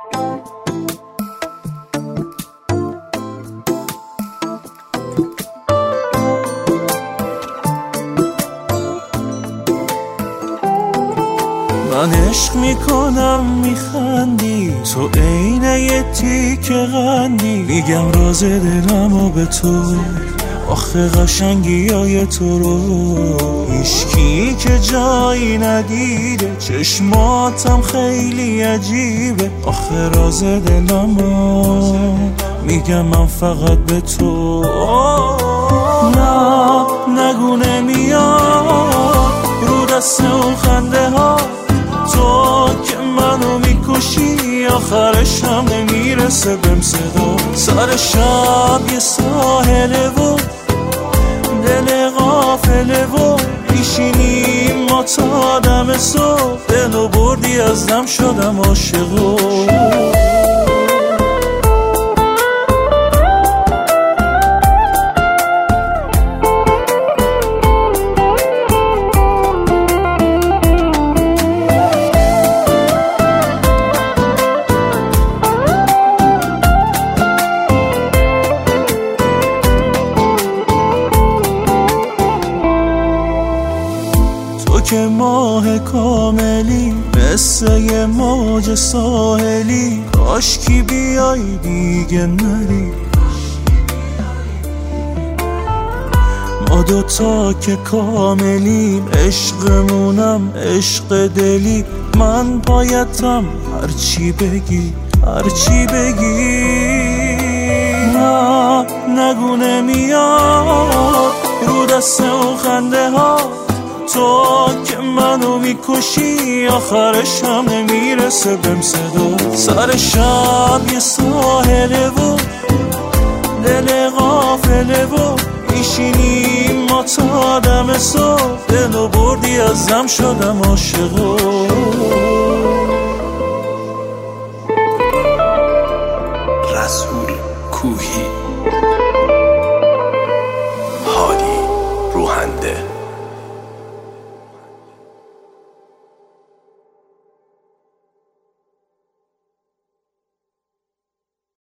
من عشق میکنم میخندی، تو عین یه تیک قندی. میگم راز دلمو به تو، آخه قشنگی های تو رو هیچکی که جایی ندیده. چشماتم خیلی عجیبه، آخه راز دلمو میگم من فقط به تو. نه نگو نمیاد رو دست اون خنده ها، تو که منو میکشی آخرش هم نمیرسه بهم صدا. سر شب یه ساحله و دل غافله و میشینیم ما تا دم صبح. دلو بردی از دم شدم عاشقو. که ماه کاملی مثل یه موج ساحلی، کاشکی بیای دیگه نری. ما دوتا که کاملیم، عشقمونم عشق دلی. من پایتم هرچی بگی هرچی بگی. نه نگو نمیاد رو دست اون خنده ها، تو که منو میکشی آخرش هم نمیرسه بهم صدا. سر شب یه ساحله و دل غافله و میشینیم ما تا دم صبح. دلو بردی از دم شدم عاشقو. رسول کوهی